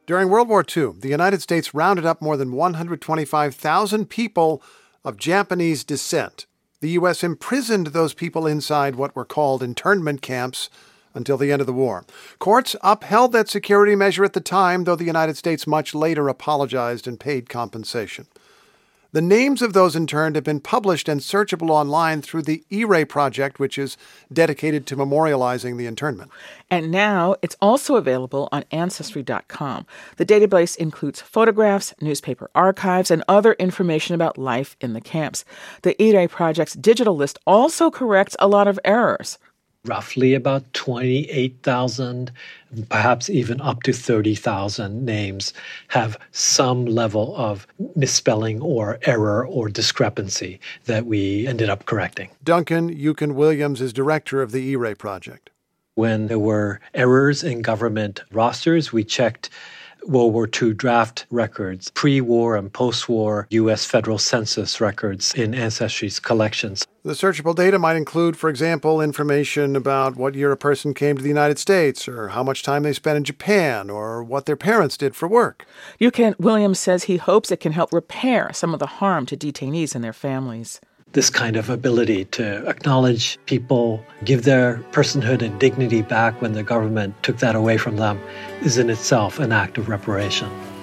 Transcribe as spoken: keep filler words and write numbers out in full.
During World War Two, the United States rounded up more than one hundred twenty-five thousand people of Japanese descent. The U S imprisoned those people inside what were called internment camps until the end of the war. Courts upheld that security measure at the time, though the United States much later apologized and paid compensation. The names of those interned have been published and searchable online through the E-Ray Project, which is dedicated to memorializing the internment. And now it's also available on Ancestry dot com. The database includes photographs, newspaper archives, and other information about life in the camps. The E-Ray Project's digital list also corrects a lot of errors. Roughly about twenty-eight thousand, perhaps even up to thirty thousand names have some level of misspelling or error or discrepancy that we ended up correcting. Duncan Yukon Williams is director of the E-Ray Project. When there were errors in government rosters, we checked World War Two draft records, pre-war and post-war U S federal census records in Ancestry's collections. The searchable data might include, for example, information about what year a person came to the United States, or how much time they spent in Japan, or what their parents did for work. Yukon Williams says he hopes it can help repair some of the harm to detainees and their families. This kind of ability to acknowledge people, give their personhood and dignity back when the government took that away from them, is in itself an act of reparation.